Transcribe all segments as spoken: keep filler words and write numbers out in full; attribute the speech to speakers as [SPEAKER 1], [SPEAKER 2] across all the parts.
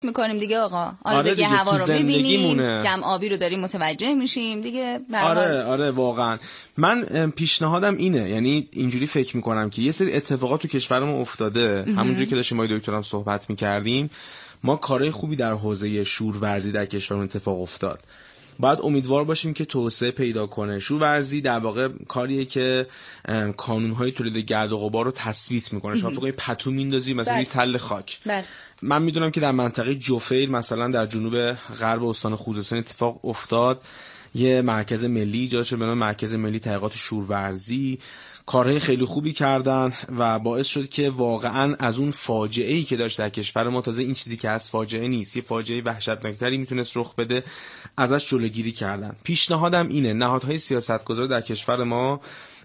[SPEAKER 1] میکنیم دیگه آقا. آلودگی
[SPEAKER 2] آره
[SPEAKER 1] هوا رو ببینیم، کم آبی رو داریم متوجه میشیم دیگه.
[SPEAKER 2] آره آره واقعا من پیشنهادم اینه، یعنی اینجوری فکر میکنم که یه سری اتفاقات تو کشورمون افتاده، همونجوری که داشتیم با دکترم صحبت میکردیم، ما کارهای خوبی در حوزه شورورزی در کشورمون اتفاق افتاد. باید امیدوار باشیم که توسعه پیدا کنه. شورورزی در واقع کاریه که کانون‌های تولید گرد و غبار رو تثبیت میکنه. شما فکر کنید پتو میندازی مثلا یه تل خاک. بله. من میدونم که در منطقه جوفیل مثلا در جنوب غرب استان خوزستان اتفاق افتاد، یه مرکز ملی ایجاد شد به نام مرکز ملی تحقیقات شورورزی. کارهای خیلی خوبی کردن و باعث شد که واقعا از اون فاجعه‌ای که داشت در کشور ما، تازه این چیزی که از فاجعه نیست، یه فاجعه وحشتناکتری میتونست رخ بده، ازش جلوگیری کردن. پیشنهادم اینه نهادهای سیاستگذار در کشور ما،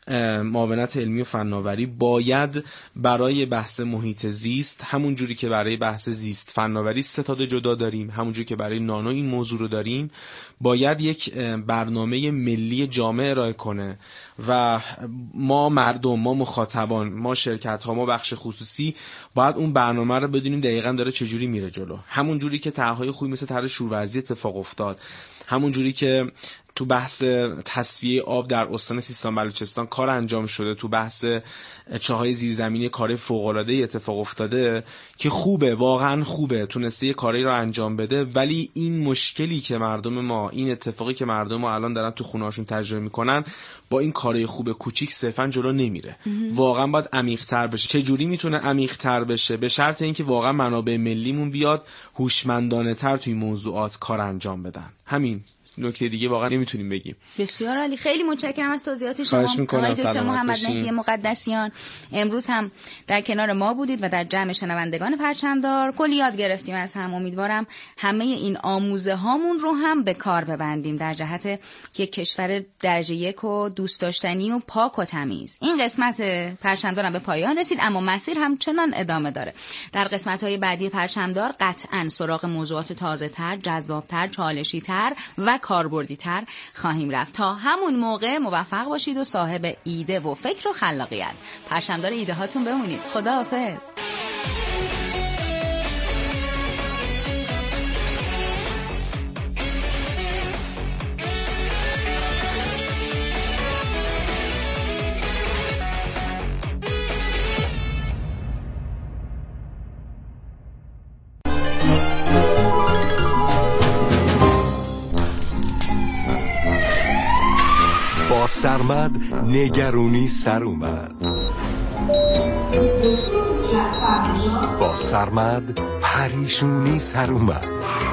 [SPEAKER 2] معاونت علمی و فناوری، باید برای بحث محیط زیست همون جوری که برای بحث زیست فناوری ستاد جدا داریم، همون جوری که برای نانو این موضوع رو داریم، باید یک برنامه ملی جامع ارائه کنه و ما مردم، ما مخاطبان، ما شرکت ها، ما بخش خصوصی باید اون برنامه رو بدونیم دقیقاً داره چجوری میره جلو. همون جوری که طرح‌های خوبی مثل طرح شورورزی اتفاق افتاد، همون جوری که تو بحث تصفیه آب در استان سیستان بلوچستان کار انجام شده، تو بحث چاهای زیرزمینی کار فوق‌العاده اتفاق افتاده که خوبه، واقعا خوبه، تونسته یه کاری رو انجام بده. ولی این مشکلی که مردم ما، این اتفاقی که مردم ما الان دارن تو خونه‌هاشون تجربه میکنن، با این کارهای خوب کوچیک صرفا جلو نمیره. واقعا باید عمیق‌تر بشه. چه جوری میتونه عمیق‌تر بشه؟ به شرط اینکه واقعا منابع ملیمون بیاد هوشمندانه‌تر توی موضوعات کار انجام بدن. همین. نکته دیگه واقعا نمیتونیم بگیم.
[SPEAKER 1] بسیار عالی، خیلی متشکرم از توضیحات شما آقای دکتر محمد مهدی مقدسیان. امروز هم در کنار ما بودید و در جمع شنوندگان پرچمدار کلی یاد گرفتیم از هم. امیدوارم همه این آموزه هامون رو هم به کار ببندیم در جهت یک کشور درجه یک و دوست داشتنی و پاک و تمیز. این قسمت پرچمدار هم به پایان رسید، اما مسیر همچنان ادامه داره. در قسمت‌های بعدی پرچمدار قطعاً سراغ موضوعات تازه‌تر، جذاب‌تر، چالشی‌تر و کاربردی تر خواهیم رفت. تا همون موقع موفق باشید و صاحب ایده و فکر و خلاقیت. پرچمدار ایده هاتون بمونید. خداحافظ.
[SPEAKER 3] سرمد نگرونی سر اومد. با سرمد پریشونی سر اومد.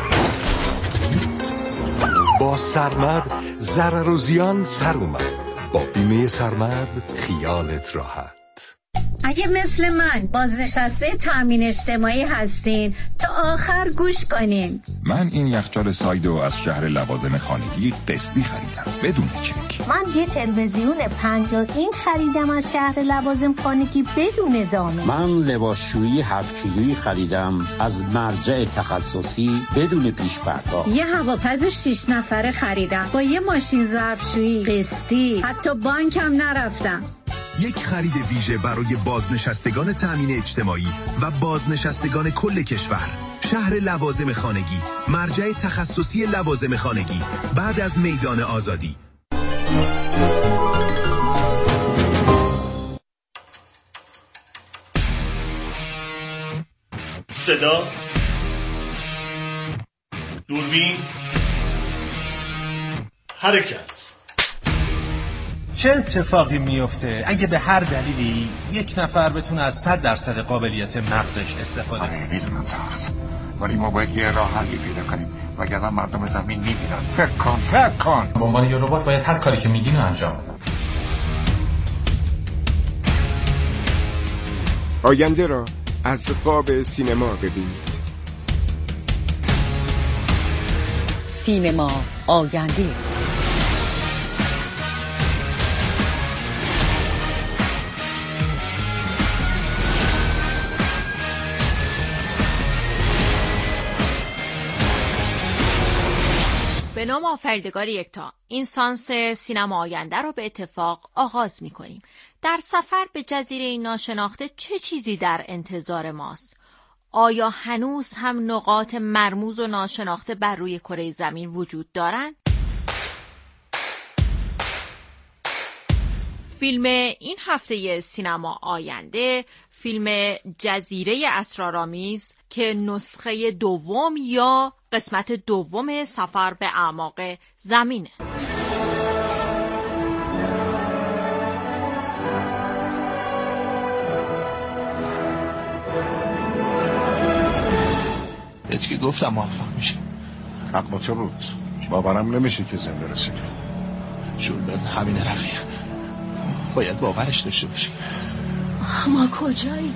[SPEAKER 3] با سرمد ضرر و زیان سر اومد. با بیمه سرمد خیالت راحت.
[SPEAKER 4] اگه مثل من بازنشسته تامین اجتماعی هستین تا آخر گوش کنین.
[SPEAKER 5] من این یخچال سایدو از شهر لوازم خانگی قسطی خریدم بدون چک.
[SPEAKER 4] من یه تلویزیون پنجاه اینچ خریدم از شهر لوازم خانگی بدون زامن.
[SPEAKER 6] من لباسشویی هفت کیلویی خریدم از مرجع تخصصی بدون پیش پرداخت.
[SPEAKER 4] یه هواپز شش نفره خریدم با یه ماشین ظرفشویی قسطی، حتی بانکم نرفتم.
[SPEAKER 7] یک خرید ویژه برای بازنشستگان تامین اجتماعی و بازنشستگان کل کشور. شهر لوازم خانگی، مرجع تخصصی لوازم خانگی، بعد از میدان آزادی.
[SPEAKER 8] صدا، دوربین، حرکت.
[SPEAKER 9] چه اتفاقی میفته اگه به هر دلیلی یک نفر بتونه از صد درصد قابلیت مغزش استفاده کنه؟
[SPEAKER 10] میدونم ترس، ولی ما باید یه راه حلی پیدا کنیم وگرنه مردم زمین میمیرن. فکر کن فکر کن
[SPEAKER 11] به عنوان یه ربات باید هر کاری که میگین رو انجام بدم.
[SPEAKER 12] آینده را از قاب سینما ببینید.
[SPEAKER 13] سینما آینده.
[SPEAKER 14] به نام آفریدگار یکتا، این سانس سینما آینده رو به اتفاق آغاز می کنیم. در سفر به جزیره ناشناخته چه چیزی در انتظار ماست؟ آیا هنوز هم نقاط مرموز و ناشناخته بر روی کره زمین وجود دارند؟ فیلم این هفته سینما آینده فیلم جزیره اسرارآمیز که نسخه دوم یا قسمت دوم سفر به اعماق زمینه.
[SPEAKER 15] هیچ که گفتم موفق میشه.
[SPEAKER 16] حق با تو بود. باورم نمیشه که زنده رسیدی.
[SPEAKER 15] جولبرن همین رفیق. باید باورش داشته باشی.
[SPEAKER 17] ما کجایی؟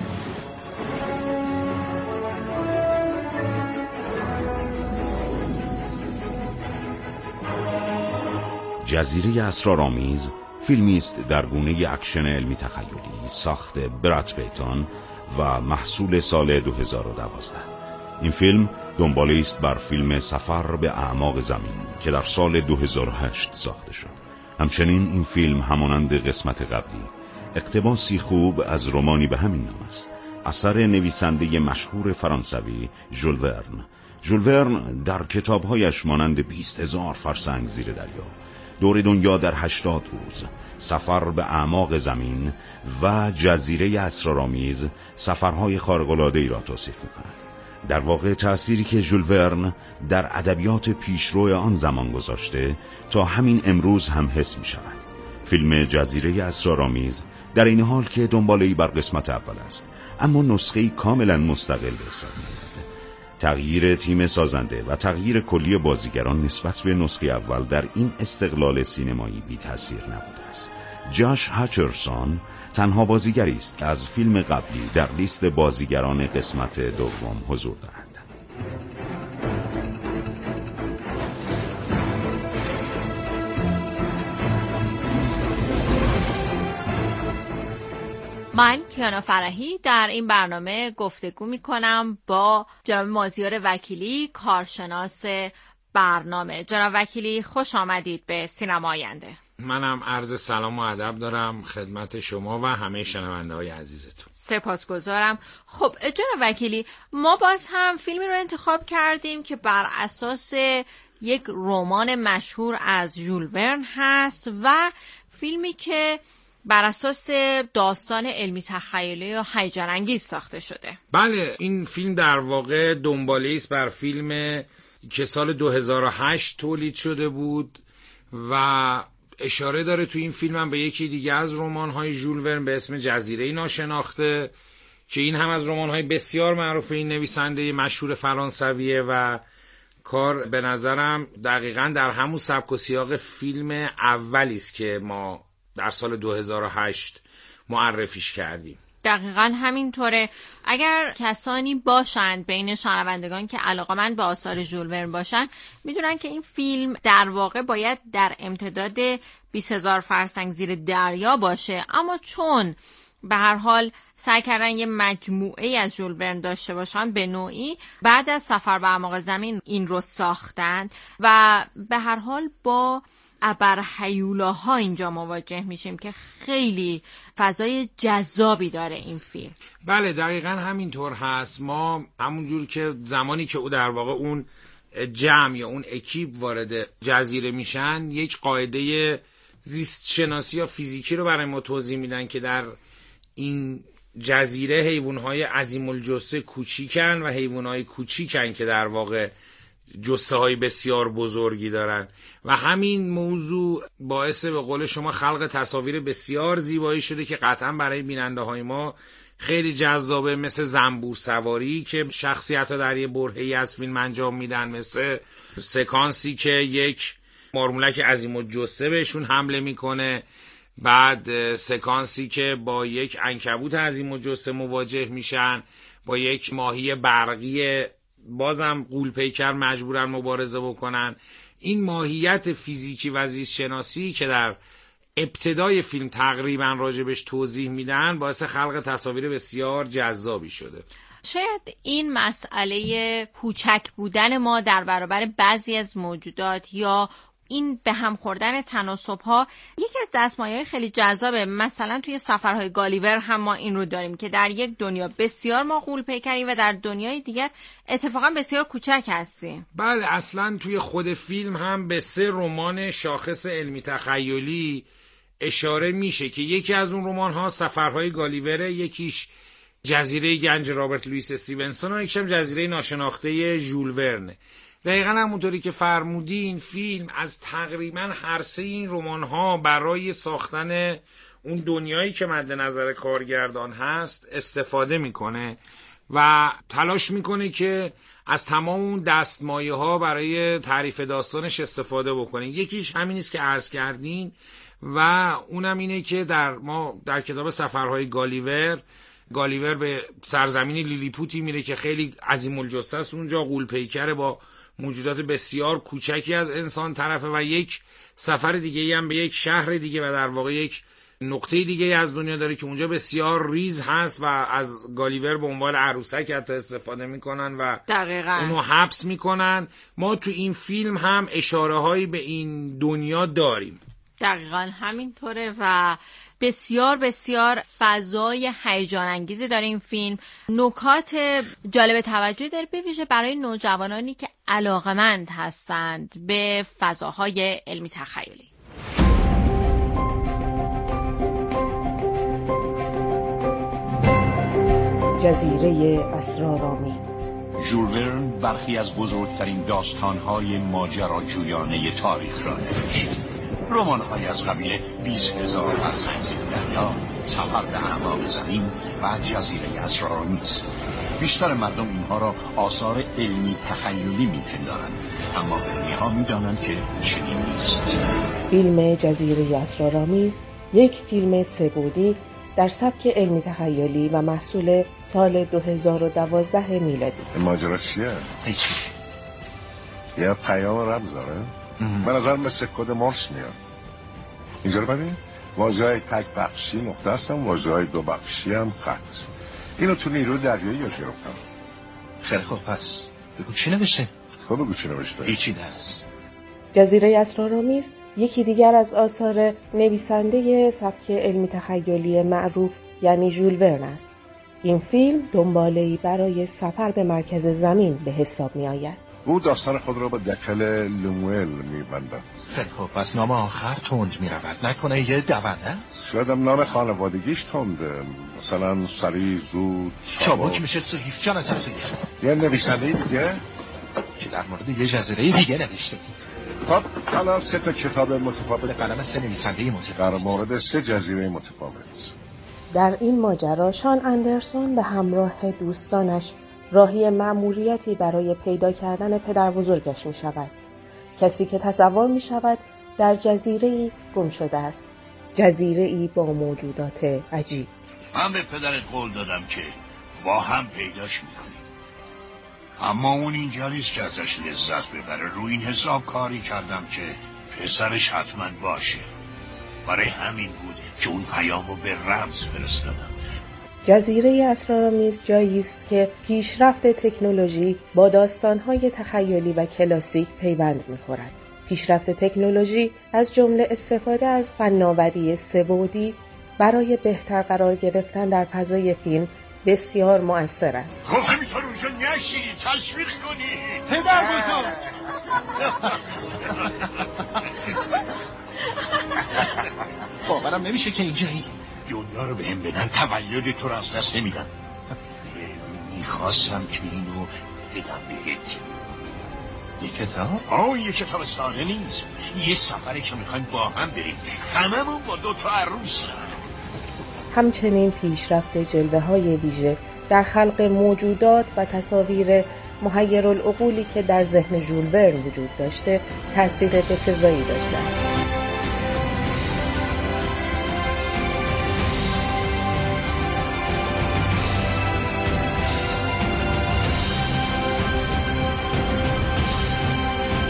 [SPEAKER 18] جزیره اسرارآمیز فیلمی است در گونه اکشن علمی تخیلی ساخت براد پیتون و محصول سال دو هزار و دوازده. این فیلم دنباله است بر فیلم سفر به اعماق زمین که در سال دو هزار و هشت ساخته شد. همچنین این فیلم همانند قسمت قبلی اقتباسی خوب از رمانی به همین نام است، اثر نویسنده مشهور فرانسوی ژول ورن. ژول ورن در کتابهایش مانند بیست هزار فرسنگ زیر دریا، دور دنیا در هشتاد روز، سفر به اعماق زمین و جزیره اسرارآمیز سفرهای خارق‌العاده‌ای را توصیف می‌کند. در واقع تأثیری که ژول ورن در ادبیات پیشرو آن زمان گذاشته تا همین امروز هم حس می‌شود. فیلم جزیره اسرارآمیز در این حال که دنباله‌ای بر قسمت اول است، اما نسخه‌ای کاملا مستقل به حساب می‌آید. تغییر تیم سازنده و تغییر کلی بازیگران نسبت به نسخه اول در این استقلال سینمایی بی تأثیر نبوده است. جاش هاتچرسون تنها بازیگری است که از فیلم قبلی در لیست بازیگران قسمت دوم حضور دارد.
[SPEAKER 14] من کیانا فرحی در این برنامه گفتگو می کنم با جناب مازیار وکیلی، کارشناس برنامه. جناب وکیلی خوش آمدید به سینما آینده.
[SPEAKER 19] منم عرض سلام و ادب دارم خدمت شما و همه شنونده های عزیزتون.
[SPEAKER 14] سپاسگزارم. خب جناب وکیلی، ما باز هم فیلمی رو انتخاب کردیم که بر اساس یک رمان مشهور از ژول ورن هست و فیلمی که بر اساس داستان علمی تخیلی و هیجان انگیز ساخته شده.
[SPEAKER 19] بله، این فیلم در واقع دنباله است بر فیلم که سال دو هزار و هشت تولید شده بود و اشاره داره تو این فیلم هم به یکی دیگه از رمان‌های ژول ورن به اسم جزیره ناشناخته که این هم از رمان‌های بسیار معروف این نویسنده مشهور فرانسویه و کار به نظرم دقیقاً در همون سبک و سیاق فیلم اولی است که ما در سال دو هزار و هشت معرفیش کردیم.
[SPEAKER 14] دقیقاً همینطوره. اگر کسانی باشند بین شنوندگان که علاقه‌مند به آثار ژول ورن باشن، میدونن که این فیلم در واقع باید در امتداد بیست هزار فرسنگ زیر دریا باشه، اما چون به هر حال سعی کردن یه مجموعه از ژول ورن داشته باشن، به نوعی بعد از سفر به اعماق زمین این رو ساختن و به هر حال با ابرهیولاها اینجا مواجه میشیم که خیلی فضای جذابی داره این فیلم.
[SPEAKER 19] بله دقیقاً همینطور هست. ما همونجور که زمانی که او در واقع اون جمع یا اون اکیپ وارد جزیره میشن، یک قاعده زیست شناسی یا فیزیکی رو برای ما توضیح میدن که در این جزیره حیوانهای عظیم الجثه کوچیکن و حیوانهای کوچیکن که در واقع جثه های بسیار بزرگی دارن و همین موضوع باعث به قول شما خلق تصاویر بسیار زیبایی شده که قطعا برای بیننده های ما خیلی جذابه، مثل زنبور سواری که شخصیت ها در یه برهه‌ای از فیلم انجام میدن، مثل سکانسی که یک مارمولک عظیم الجثه بهشون حمله میکنه، بعد سکانسی که با یک عنکبوت عظیم الجثه مواجه میشن، با یک ماهی برقی بازم غول پیکر مجبورن مبارزه بکنن. این ماهیت فیزیکی و زیست شناسی که در ابتدای فیلم تقریبا راجبش توضیح میدن باعث خلق تصاویر بسیار جذابی شده.
[SPEAKER 14] شاید این مسئله کوچک بودن ما در برابر بعضی از موجودات یا این به هم خوردن تناسب‌ها یکی از دستمایه‌های خیلی جذابه. مثلا توی سفرهای گالیور هم ما این رو داریم که در یک دنیا بسیار ما غول پیکریم و در دنیای دیگر اتفاقا بسیار کوچک هستیم.
[SPEAKER 19] بله، اصلا توی خود فیلم هم به سه رمان شاخص علمی تخیلی اشاره میشه که یکی از اون رمان‌ها سفرهای گالیوره، یکیش جزیره گنج رابرت لوئیس استیونسون و یکیش هم جزیره ناشناخته ژول ورنه. دقیقاً همونطوری که فرمودی این فیلم از تقریباً هر سه این رمان‌ها برای ساختن اون دنیایی که مد نظر کارگردان هست استفاده میکنه و تلاش میکنه که از تمام اون دستمایه‌ها برای تعریف داستانش استفاده بکنه. یکیش همین است که عرض کردین و اونم اینه که در ما در کتاب سفرهای گالیور گالیور به سرزمین لیلیپوتی میره که خیلی عظیم الجثه است، اونجا غول پیکره با موجودات بسیار کوچکی از انسان طرفه و یک سفر دیگه هم به یک شهر دیگه و در واقع یک نقطه دیگه از دنیا داره که اونجا بسیار ریز هست و از گالیور به عنوان عروسک حتی استفاده میکنن و
[SPEAKER 14] دقیقاً
[SPEAKER 19] اونو حبس میکنن. ما تو این فیلم هم اشاره هایی به این دنیا داریم.
[SPEAKER 14] دقیقاً همینطوره و بسیار بسیار فضای هیجان انگیزی داره این فیلم. نکات جالب توجه داره به ویژه برای نوجوانانی که علاقمند هستند به فضاهای علمی تخیلی.
[SPEAKER 20] جزیره اسرارآمیز.
[SPEAKER 15] ژول ورن برخی از بزرگترین داستان‌های ماجراجویانه تاریخ را نوشت. رمان‌های از قبیل بیست هزار فرسنگ زیر دریا، سفر به اعماق زمین و جزیره اسرارآمیز. بیشتر مردم اینها را آثار علمی تخیلی می‌پندارند، اما علمی‌ها می‌دانند که چنین نیست.
[SPEAKER 20] فیلم جزیره اسرارآمیز یک فیلم سه‌بعدی در سبک علمی تخیلی و محصول سال دو هزار و دوازده میلادی است.
[SPEAKER 16] ماجرا چیه؟
[SPEAKER 15] هیچی.
[SPEAKER 16] یه پیام رمز داره؟ به نظر مثل کد مورس میاد. اینجا رو ببین، واژه‌های تک بخشی نقطه هستن، واژه‌های دو بخشی هم خط. اینو تو نیروی دریایی یاد گرفتم.
[SPEAKER 15] خیلی خوب، پس بگو چی نوشته؟
[SPEAKER 16] تو بگو چی نوشته؟
[SPEAKER 15] هیچی درست.
[SPEAKER 20] جزیره اسرارآمیز یکی دیگر از آثار نویسنده سبک علمی تخیلی معروف یعنی ژول ورن است. این فیلم دنباله‌ای برای سفر به مرکز زمین به حساب می آید.
[SPEAKER 16] او داستان خود را با دکل لومول می بندد.
[SPEAKER 15] خیلی خوب، پس نام آخر تند می رود، نکنه یه دونده است؟
[SPEAKER 16] شاید هم نام خانوادگیش تنده، مثلا سریع، زود،
[SPEAKER 15] چابک میشه سویف جان تصویف.
[SPEAKER 16] یه نویسنده دیگه
[SPEAKER 15] که در مورد یه جزیره دیگه نوشته.
[SPEAKER 16] خب الان سه تا کتاب متفاوت
[SPEAKER 15] قلم سه نویسنده متفاوت
[SPEAKER 16] در مورد سه جزیره متفاوت.
[SPEAKER 20] در این ماجرا شان اندرسون به همراه دوستانش راهی مأموریتی برای پیدا کردن پدر بزرگش می شود. کسی که تصور می شود در جزیره‌ای گم شده است. جزیره‌ای با موجودات عجیب.
[SPEAKER 10] من به پدرت قول دادم که با هم پیداش میکنیم، اما اون اینجا نیست که ازش لذت ببره. رو این حساب کاری کردم که پسرش حتما باشه. برای همین بود که اون پیامو به رمز فرستادم.
[SPEAKER 20] جزیره اسرارآمیز جایی است که پیشرفت تکنولوژی با داستان‌های تخیلی و کلاسیک پیوند می‌خورد. پیشرفت تکنولوژی از جمله استفاده از فناوری سه‌بعدی برای بهتر قرار گرفتن در فضای فیلم بسیار مؤثر است.
[SPEAKER 10] خب همینطور اونجا نشینی، تشویق کنی.
[SPEAKER 15] پدر بزرگ باورم نمیشه که اینجایی.
[SPEAKER 10] دنیا رو بهم بدن، تولد تو رو از دست نمیدم. میخواستم که اینو بدم بهت.
[SPEAKER 15] یه کتاب؟
[SPEAKER 10] آه یه کتاب ساده نیست، یه سفری که میخوایم با هم بریم، هممون با دو تا عروس.
[SPEAKER 20] همچنین پیشرفت جلوه‌های ویژه در خلق موجودات و تصاویر محیرالعقولی که در ذهن ژول ورن وجود داشته تأثیر بسزایی داشته است.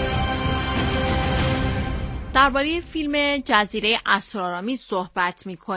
[SPEAKER 14] درباره فیلم جزیره اسرارآمیز صحبت می‌کنیم.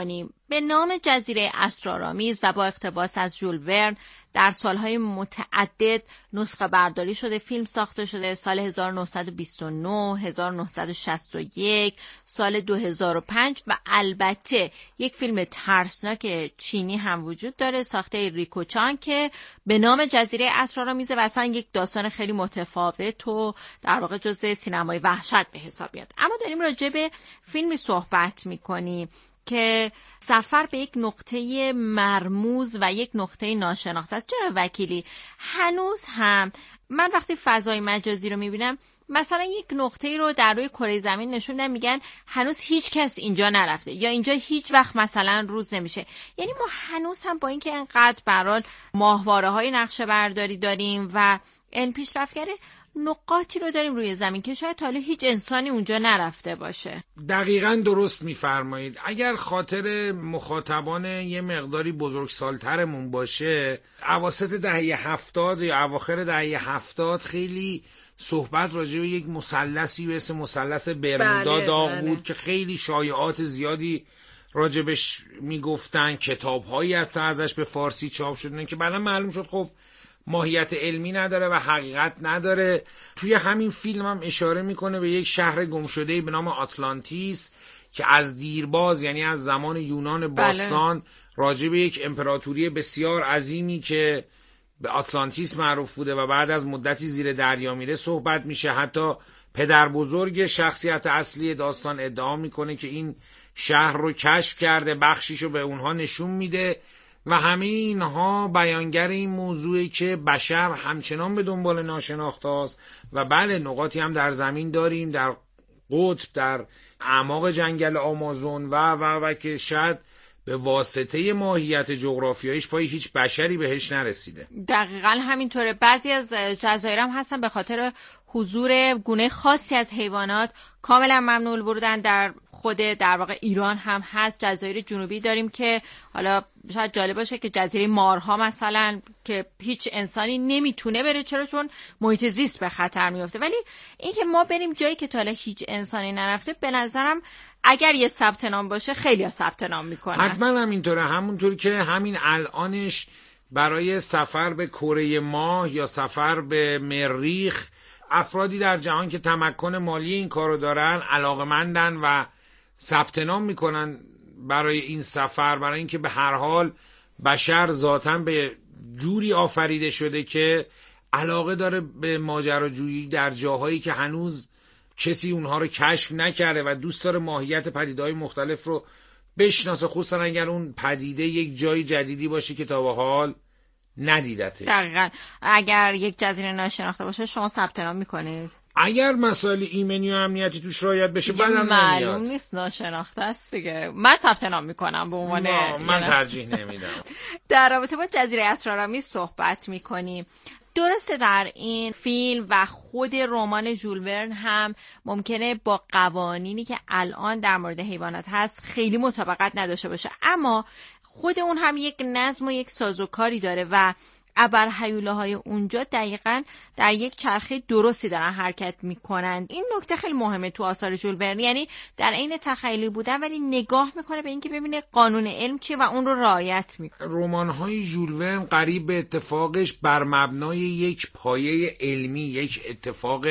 [SPEAKER 14] به نام جزیره اسرارآمیز و با اقتباس از ژول ورن در سالهای متعدد نسخه برداری شده، فیلم ساخته شده. سال هزار و نهصد و بیست و نه، هزار و نهصد و شصت و یک، سال دو هزار و پنج و البته یک فیلم ترسناک چینی هم وجود داره ساخته ریکو چان که به نام جزیره اسرارآمیز و اصلا یک داستان خیلی متفاوت و در واقع جزء سینمای وحشت به حساب میاد. اما داریم راجع به فیلمی صحبت میکنیم که سفر به یک نقطه مرموز و یک نقطه ناشناخته است. جناب وکیلی، هنوز هم من وقتی فضای مجازی رو میبینم مثلا یک نقطه رو در روی کره زمین نشوندن، میگن هنوز هیچ کس اینجا نرفته یا اینجا هیچ وقت مثلا روز نمیشه. یعنی ما هنوز هم با اینکه انقدر برال ماهواره های نقشه برداری داریم و علم پیشرفت کرده، نقاطی رو داریم روی زمین که شاید حالا هیچ انسانی اونجا نرفته باشه.
[SPEAKER 19] دقیقاً درست میفرمایید. اگر خاطر مخاطبان یه مقداری بزرگسالترمون باشه، اواسط دهه هفتاد یا اواخر دهه هفتاد خیلی صحبت راجع به یک مثلثی به اسم مثلث برمودا بله، داغ بله. بود که خیلی شایعات زیادی راجبش میگفتن، کتاب‌هایی از تا ازش به فارسی چاپ شدن که بعدا معلوم شد خب ماهیت علمی نداره و حقیقت نداره. توی همین فیلم هم اشاره میکنه به یک شهر گمشده‌ای به نام آتلانتیس که از دیرباز، یعنی از زمان یونان باستان بله. راجع به یک امپراتوری بسیار عظیمی که به آتلانتیس معروف بوده و بعد از مدتی زیر دریا میره صحبت میشه. حتی پدر بزرگ شخصیت اصلی داستان ادعا میکنه که این شهر رو کشف کرده، بخشیشو به اونها نشون میده و همه اینها بیانگر این موضوعی که بشر همچنان به دنبال ناشناخته است و بله نقاطی هم در زمین داریم، در قطب، در اعماق جنگل آمازون و و و که شاید به واسطه ماهیت جغرافیاییش پای هیچ بشری بهش نرسیده.
[SPEAKER 14] دقیقاً همینطوره. بعضی از جزایر هم هستن به خاطر حضور گونه خاصی از حیوانات کاملا ممنوع الورودن. در خود در واقع ایران هم هست جزایر جنوبی داریم که حالا شاید جالب باشه که جزیره مارها مثلا که هیچ انسانی نمیتونه بره، چرا؟ چون محیط زیست به خطر میفته. ولی اینکه ما بریم جایی که تا حالا هیچ انسانی نرفته، به نظرم اگر یه ثبت نام باشه خیلی ها ثبت نام میکنن.
[SPEAKER 19] حتما همینطوره. همونطور که همین الانش برای سفر به کره ماه یا سفر به مریخ افرادی در جهان که تمکن مالی این کارو دارن علاقمندن و ثبت نام میکنن برای این سفر، برای اینکه به هر حال بشر ذاتاً به جوری آفریده شده که علاقه داره به ماجراجویی در جاهایی که هنوز کسی اونها رو کشف نکرده و دوست داره ماهیت پدیده‌های مختلف رو بشناسه، خصوصا اگر اون پدیده یک جای جدیدی باشه که تا به حال ندیدتش.
[SPEAKER 14] دقیقاً. اگر یک جزیره ناشناخته باشه شما ثبت نام میکنید؟
[SPEAKER 19] اگر مسائل ایمنی و امنیتی توش رعایت بشه بعدم نمیاد.
[SPEAKER 14] معلوم نیست، ناشناخته است دیگه. من ثبت نام میکنم به عنوان
[SPEAKER 19] من ترجیح نمیدم.
[SPEAKER 14] در رابطه با جزیره اسرارآمیز صحبت میکنیم. درسته در این فیلم و خود رمان ژول ورن هم ممکنه با قوانینی که الان در مورد حیوانات هست خیلی مطابقت نداشته باشه، اما خود اون هم یک نظم و یک سازوکاری داره و ابرهیوله‌های اونجا دقیقاً در یک چرخه درستی دارن حرکت میکنن. این نکته خیلی مهمه تو آثار ژول ورن، یعنی در عین تخیلی بودن ولی نگاه میکنه به اینکه ببینه قانون علم چیه و اون رو رعایت میکنه.
[SPEAKER 19] رمان‌های ژول ورن قریب به اتفاقش بر مبنای یک پایه علمی، یک اتفاق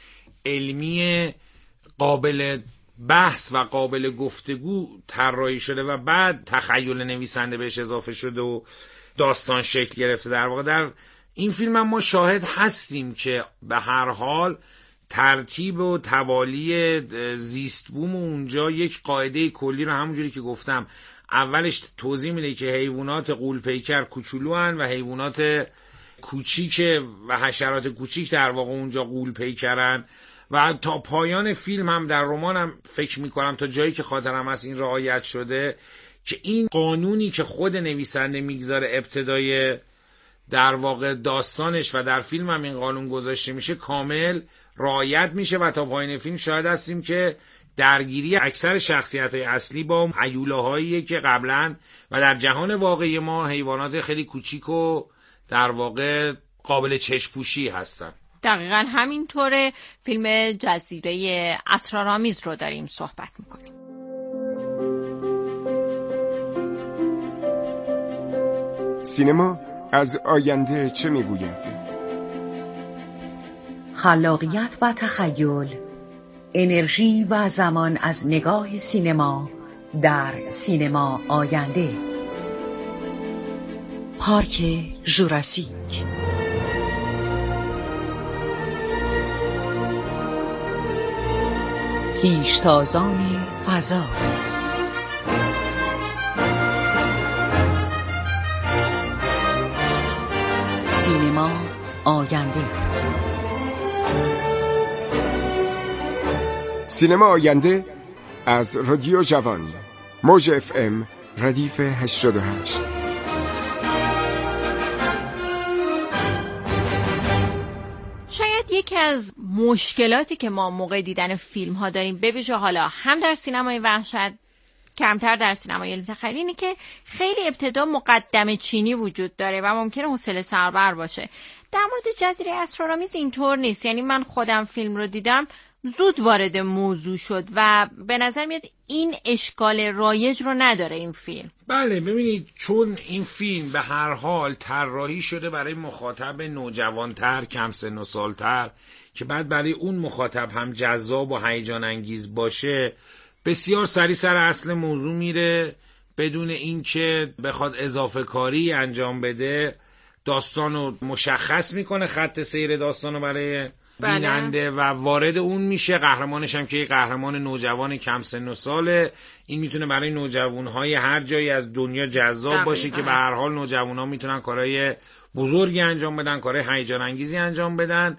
[SPEAKER 19] علمی قابل بحث و قابل گفتگو طراحی شده و بعد تخیل نویسنده بهش اضافه شده و داستان شکل گرفته. در واقع در این فیلم هم ما شاهد هستیم که به هر حال ترتیب و توالی زیست بوم اونجا یک قاعده کلی رو همونجوری که گفتم اولش توضیح میده که حیوانات غول‌پیکر کوچولوان و حیوانات کوچیک و حشرات کوچیک در واقع اونجا غول‌پیکرن و تا پایان فیلم هم در رمانم فکر میکنم تا جایی که خاطرم هست این رعایت شده که این قانونی که خود نویسنده میگذاره ابتدای در واقع داستانش و در فیلم هم این قانون گذاشته میشه کامل رعایت میشه و تا پایان فیلم شاهد هستیم که درگیری اکثر شخصیت‌های اصلی با هیولاهایی که قبلا و در جهان واقعی ما حیوانات خیلی کوچیک و در واقع قابل چشم‌پوشی هستن.
[SPEAKER 14] دقیقاً همینطوره. فیلم جزیره اسرارآمیز رو داریم صحبت میکنیم.
[SPEAKER 12] سینما از آینده چه میگوید؟
[SPEAKER 13] خلاقیت و تخیل، انرژی و زمان از نگاه سینما در سینما آینده. پارک ژوراسیک. پیشتازان فضا. سینما آینده.
[SPEAKER 12] سینما آینده از رادیو جوان، موج اف ام ردیف هشتاد و هشت.
[SPEAKER 14] شاید یکی از مشکلاتی که ما موقع دیدن فیلم ها داریم، به ویژه حالا هم در سینمای وحشت، کمتر در سینمای علمی تخیلی، اینه که خیلی ابتدا مقدمه چینی وجود داره و ممکنه حوصله سربر باشه. در مورد جزیره اسرارآمیز اینطور نیست. یعنی من خودم فیلم رو دیدم، زود وارد موضوع شد و به نظر میاد این اشکال رایج رو نداره این فیلم.
[SPEAKER 19] بله ببینید، چون این فیلم به هر حال طراحی شده برای مخاطب نوجوانتر، کم سن و سالتر، که بعد برای اون مخاطب هم جذاب و هیجان انگیز باشه، بسیار سریع سر اصل موضوع میره بدون اینکه بخواد اضافه کاری انجام بده. داستانو مشخص میکنه، خط سیر داستانو برای بیننده و وارد اون میشه. قهرمانش هم که یک قهرمان نوجوان کم سن و ساله، این میتونه برای نوجوانهای هر جایی از دنیا جذاب دقیقا باشه که به هر حال نوجوانها میتونن کارهای بزرگی انجام بدن، کارهای هیجان انگیزی انجام بدن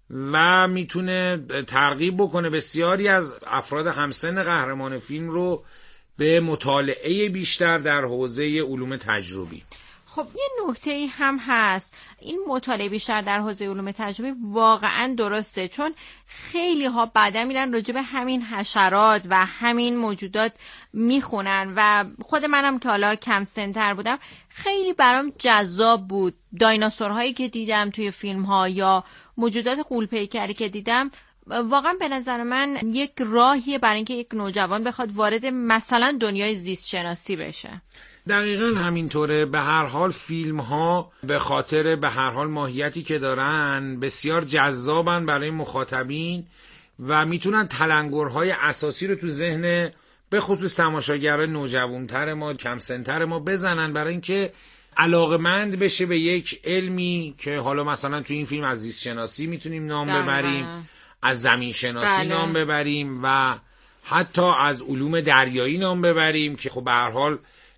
[SPEAKER 19] و میتونه ترغیب بکنه بسیاری از افراد همسن قهرمان فیلم رو به مطالعه بیشتر در حوزه علوم تجربی.
[SPEAKER 14] خب یه نکته هم هست، این مطالعه بیشتر در حوزه علوم تجربی واقعا درسته، چون خیلی ها بعدا میرن راجع به همین حشرات و همین موجودات میخونن و خود منم که حالا کم سن‌تر بودم خیلی برام جذاب بود. دایناسورهایی که دیدم توی فیلم ها یا موجودات غول‌پیکری که دیدم، واقعا به نظر من یک راهیه برای اینکه یک نوجوان بخواد وارد مثلا دنیای زیست شناسی بشه.
[SPEAKER 19] دقیقاً همینطوره. به هر حال فیلم ها به خاطر به هر حال ماهیتی که دارن بسیار جذابن برای مخاطبین و میتونن تلنگرهای اساسی رو تو ذهن به خصوص تماشاگرای نوجوانتر ما، کم سنتر ما بزنن، برای اینکه علاقمند بشه به یک علمی که حالا مثلا تو این فیلم از زیست شناسی میتونیم نام دقیقا. ببریم، از زمین شناسی بله. نام ببریم و حتی از علوم دریایی نام ببریم که خب به هر حال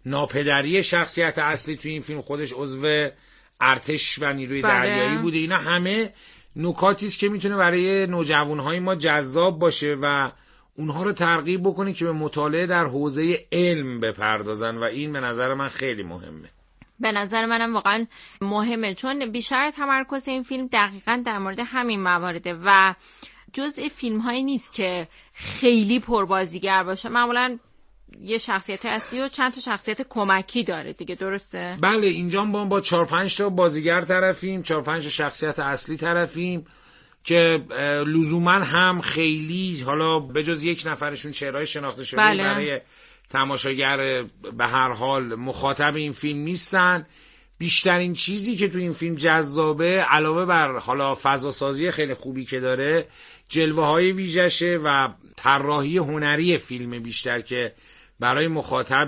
[SPEAKER 19] ناپدری شخصیت اصلی تو این فیلم خودش عضو ارتش و نیروی بله. دریایی بوده. اینا همه نکاتی است که میتونه برای نوجوانهای ما جذاب باشه و اونها رو ترغیب بکنه که به مطالعه در حوزه علم بپردازن و این به نظر من خیلی مهمه.
[SPEAKER 14] به نظر منم واقعا مهمه، چون بیشتر تمرکز این فیلم دقیقاً در مورد همین موارده و جزء فیلم‌هایی نیست که خیلی پربازیگر باشه. معمولاً یه شخصیت اصلی و چند تا شخصیت کمکی داره دیگه، درسته؟
[SPEAKER 19] بله، اینجا با با چهار پنج تا بازیگر طرفیم، چهار پنج تا شخصیت اصلی طرفیم که لزوما هم خیلی حالا بجز یک نفرشون چهره‌های شناخته شده بله. برای تماشاگر به هر حال مخاطب این فیلم نیستن. بیشترین چیزی که تو این فیلم جذابه، علاوه بر حالا فضاسازی خیلی خوبی که داره، جلوه‌های ویژشه و طراحی هنری فیلم بیشتر که برای مخاطب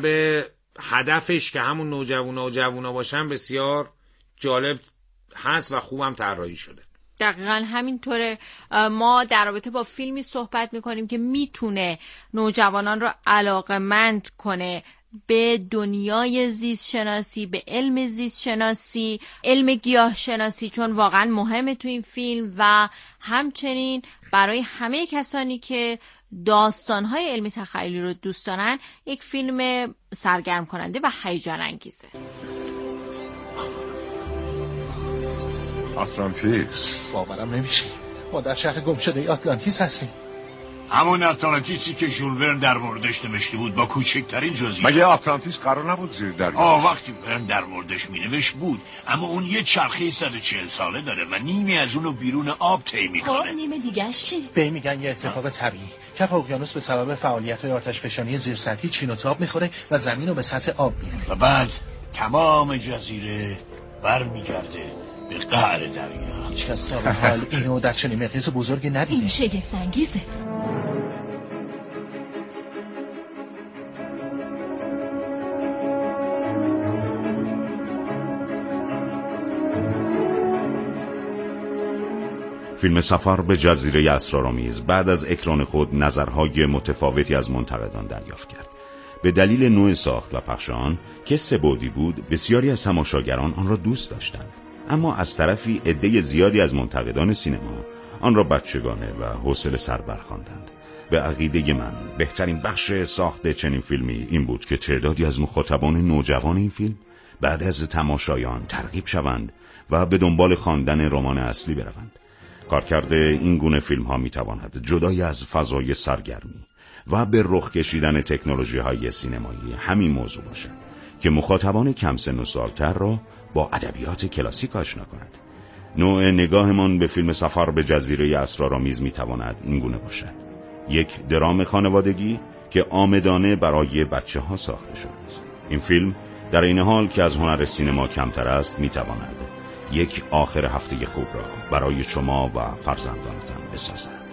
[SPEAKER 19] هدفش که همون نوجوانا و جوونا باشن بسیار جالب هست و خوبم طراحی شده.
[SPEAKER 14] دقیقا همینطوره. ما در رابطه با فیلمی صحبت میکنیم که میتونه نوجوانان رو علاقه‌مند کنه به دنیای زیست شناسی، به علم زیست شناسی، علم گیاه شناسی، چون واقعا مهمه تو این فیلم و همچنین برای همه کسانی که داستان‌های علمی تخیلی رو دوست دارن یک فیلم سرگرم کننده و هیجان انگیزه.
[SPEAKER 16] آتلانتیس.
[SPEAKER 9] باورم نمیشه ما در شهر گمشده آتلانتیس هستیم.
[SPEAKER 10] همون آتلانتیسی که ژول ورن در موردش نوشته بود با کوچکترین جزئیات.
[SPEAKER 16] مگه آتلانتیس قرار نبود زیر دریا؟
[SPEAKER 10] آه وقتی ورن در موردش مینوشت بود، اما اون یه چرخه صد و چهل ساله داره و نیمی از اونو بیرون آب طی میکنه.
[SPEAKER 17] خب نیمه دیگه‌اش چی؟
[SPEAKER 9] به میگن یه اتفاق طبیعی. کف اقیانوس به سبب فعالیت‌های آتشفشانی زیرسطحی چین و تاب میخوره و زمین رو به سطح آب میاره.
[SPEAKER 10] و بعد تمام جزیره برمیگرده به قعر دریا.
[SPEAKER 9] هیچ کس تا به حال اینو در چنین مقیاس بزرگی ندیده.
[SPEAKER 17] این شگفت انگیزه.
[SPEAKER 18] فیلم سفر به جزیره اسرارآمیز بعد از اکران خود نظرهای متفاوتی از منتقدان دریافت کرد. به دلیل نوع ساخت و پخش آن که سه بعدی بود، بسیاری از تماشاگران آن را دوست داشتند، اما از طرفی عده زیادی از منتقدان سینما آن را بچگانه و حوصله سر برخواندند. به عقیده من بهترین بخش ساخت چنین فیلمی این بود که تعدادی از مخاطبان نوجوان این فیلم بعد از تماشای آن ترغیب شوند و به دنبال خواندن رمان اصلی بروند. کارکرد این گونه فیلم ها می تواند جدای از فضای سرگرمی و به رخ کشیدن تکنولوژی های سینمایی همین موضوع باشد که مخاطبان کم سن و سالتر را با ادبیات کلاسیک آشنا کند. نوع نگاهمان به فیلم سفر به جزیره اسرارآمیز می تواند این گونه باشد: یک درام خانوادگی که عامدانه برای بچه ها ساخته شده است. این فیلم در این حال که از هنر سینما کمتر است می تواند یک آخر هفته خوب را برای شما و فرزندانتان بسازد.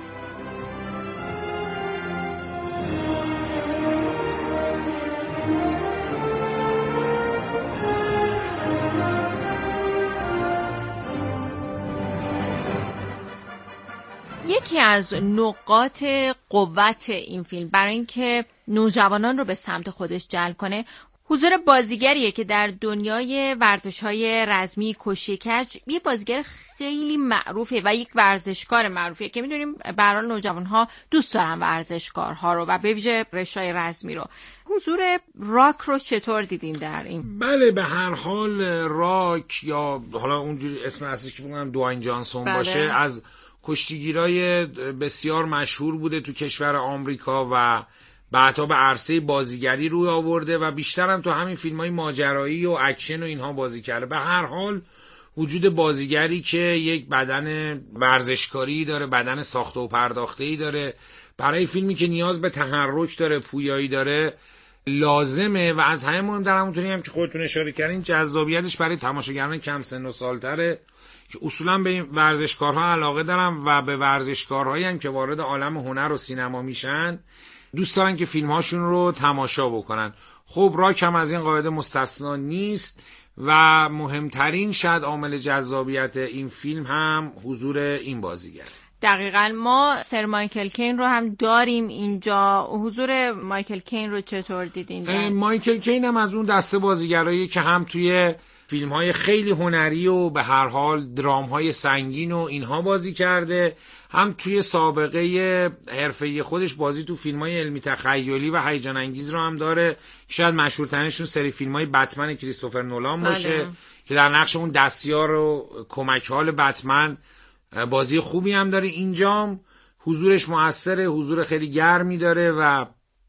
[SPEAKER 14] یکی از نقاط قوت این فیلم برای اینکه نوجوانان رو به سمت خودش جلب کنه حضور بازیگریه که در دنیای ورزش‌های رزمی کشی کج یه بازیگر خیلی معروفه و یک ورزشکار معروفه که می‌دونیم برای نوجوان‌ها دوست دارن ورزشکارها رو و به ویژه رشته‌های رزمی رو. حضور راک رو چطور دیدین در این؟
[SPEAKER 19] بله، به هر حال راک یا حالا اونجوری اسم اصلیش که بگم دوین جانسون بله. باشه، از کشتیگیرای بسیار مشهور بوده تو کشور آمریکا و بعدا به عرصه بازیگری روی آورده و بیشتر هم تو همین فیلم‌های ماجرایی و اکشن و اینها بازی کرده. به هر حال وجود بازیگری که یک بدن ورزشکاری داره، بدن ساخته و پرداخته‌ای داره، برای فیلمی که نیاز به تحرک داره، پویایی داره، لازمه. و از همه مهم‌تر همونطوری هم که خودتون اشاره کردین جذابیتش برای تماشاگران کم سن و سال‌تره که اصولاً به این ورزشکارها علاقه دارن و به ورزشکارهایی هم که وارد عالم هنر و سینما میشن دوست دارن که فیلم‌هاشون رو تماشا بکنن. خب راک هم از این قاعده مستثنا نیست و مهمترین شاید عامل جذابیت این فیلم هم حضور این بازیگر.
[SPEAKER 14] دقیقاً. ما سر مایکل کین رو هم داریم اینجا. حضور مایکل کین رو چطور دیدین؟
[SPEAKER 19] مایکل کین هم از اون دسته بازیگرایی که هم توی فیلم‌های خیلی هنری و به هر حال درام‌های سنگین و اینها بازی کرده، هم توی سابقه حرفه‌ای خودش بازی تو فیلم‌های علمی تخیلی و هیجان انگیز رو هم داره. شاید مشهورترینشون سری فیلم‌های بتمن کریستوفر نولان باشه بله. که در نقش اون دستیار و کمک حال بتمن بازی خوبی هم داره. اینجام حضورش مؤثره، حضور خیلی گرمی داره و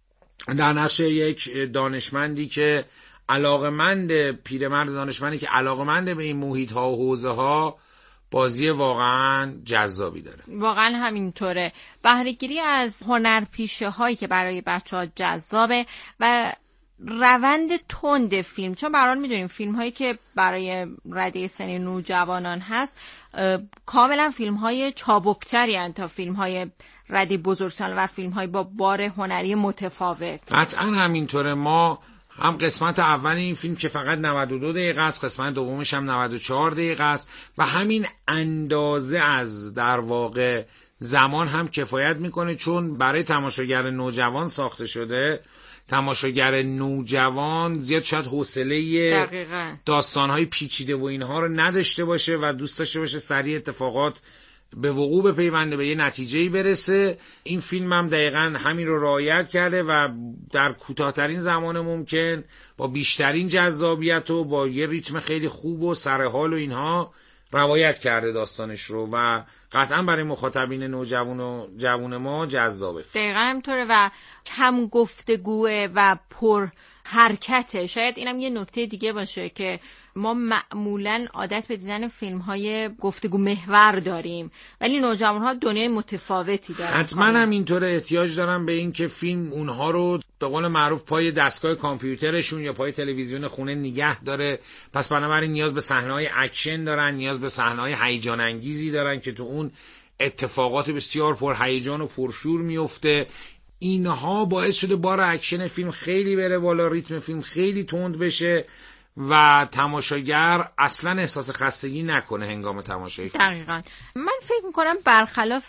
[SPEAKER 19] در نقش یک دانشمندی که علاقمند پیرمرد دانشمندی که علاقمند به این محیط ها و حوزه ها بازی واقعا جذابی داره.
[SPEAKER 14] واقعا همینطوره. بهره‌گیری از هنرپیشه هایی که برای بچه ها جذابه و روند تند فیلم، چون برای میدونیم فیلم هایی که برای رده سنی نوجوانان هست کاملا فیلم های چابکتری هستند تا فیلم های رده بزرگسالان و فیلم های با بار هنری متفاوت.
[SPEAKER 19] قطعا همینطوره. ما هم قسمت اول این فیلم که فقط نود و دو دقیقه است، قسمت دومش هم نود و چهار دقیقه است و همین اندازه از در واقع زمان هم کفایت میکنه، چون برای تماشاگر نوجوان ساخته شده. تماشاگر نوجوان زیاد شاید حوصله داستانهای پیچیده و اینها رو نداشته باشه و دوست داشته باشه سریع اتفاقات به وقوع بپیونده، به یه نتیجه‌ای برسه. این فیلم هم دقیقاً همین رو رعایت کرده و در کوتاه‌ترین زمان ممکن با بیشترین جذابیت و با یه ریتم خیلی خوب و سرحال و اینها روایت کرده داستانش رو و قطعاً برای مخاطبین نوجوان و جوان ما جذابه.
[SPEAKER 14] دقیقاً همینطوره و کم گفتگوه و پر حرکته. شاید اینم یه نکته دیگه باشه که ما معمولاً عادت به دیدن فیلم‌های گفتگو محور داریم، ولی نوجوان‌ها دنیای متفاوتی دارن.
[SPEAKER 19] حتما هم اینطور احتیاج دارن به این که فیلم اونها رو به قول معروف پای دستگاه کامپیوترشون یا پای تلویزیون خونه نگه داره. پس بنابراین نیاز به صحنه‌های اکشن دارن، نیاز به صحنه‌های هیجان انگیزی دارن که تو اون اتفاقات بسیار پر هیجان و پرشور میفته. اینها باعث شده بار اکشن فیلم خیلی بره بالا، ریتم فیلم خیلی تند بشه و تماشاگر اصلا احساس خستگی نکنه هنگام تماشای فیلم.
[SPEAKER 14] دقیقاً. من فکر میکنم برخلاف